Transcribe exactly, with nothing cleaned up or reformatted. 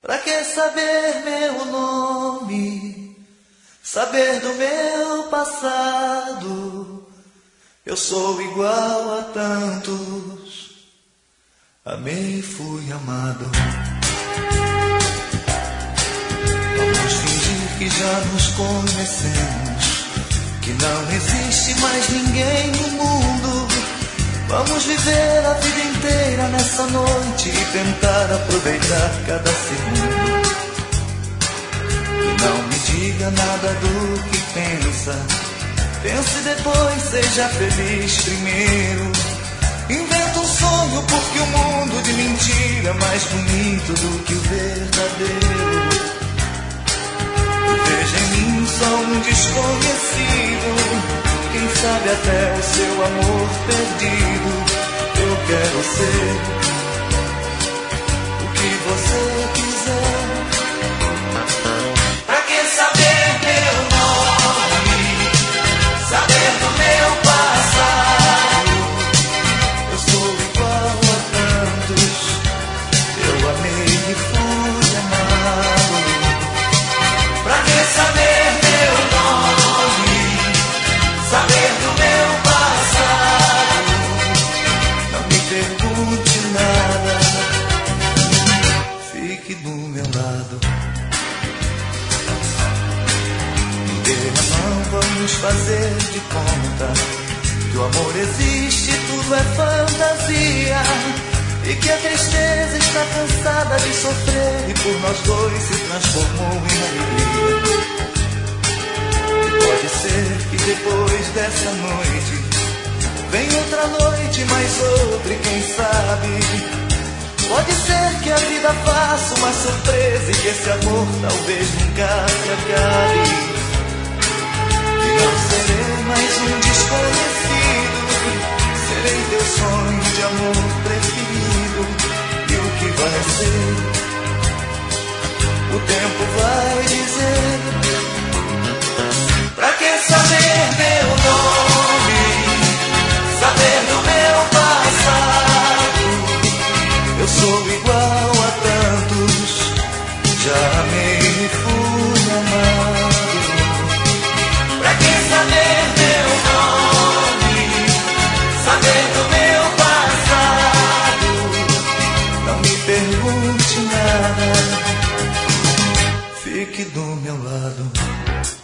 Pra que saber meu nome, saber do meu passado? Eu sou igual a tantos, amei e fui amado. Vamos fingir que já nos conhecemos, que não existe mais ninguém no mundo. Vamos viver a vida inteira nessa noite e tentar aproveitar cada segundo. E não me diga nada do que pensa, pense depois, seja feliz primeiro. Inventa um sonho porque o mundo de mentira é mais bonito do que o verdadeiro. Veja em mim só um desconhecido, quem sabe até o seu amor perdido. Eu quero ser o que você quiser. Pra que saber meu nome, saber do meu passado? Eu sou igual a tantos, eu amei e fui amado. Pra que saber meu nome, saber do meu passado? Não me pergunte nada, fique do meu lado. Me dê a mão, vamos fazer de conta que o amor existe, tudo é fantasia, e que a tristeza está cansada de sofrer e por nós dois se transformou em alegria. Pode ser que depois dessa noite vem outra noite, mais outra e quem sabe. Pode ser que a vida faça uma surpresa e que esse amor talvez nunca se acabe. E não serei mais um desconhecido, serei teu sonho de amor preferido. E o que vai ser, o tempo vai dizer. Pra que saber meu nome, saber do meu passado? Eu sou igual a tantos, já amei e fui amado. Pra que saber meu nome, saber do meu passado? Não me pergunte nada, fique do meu lado.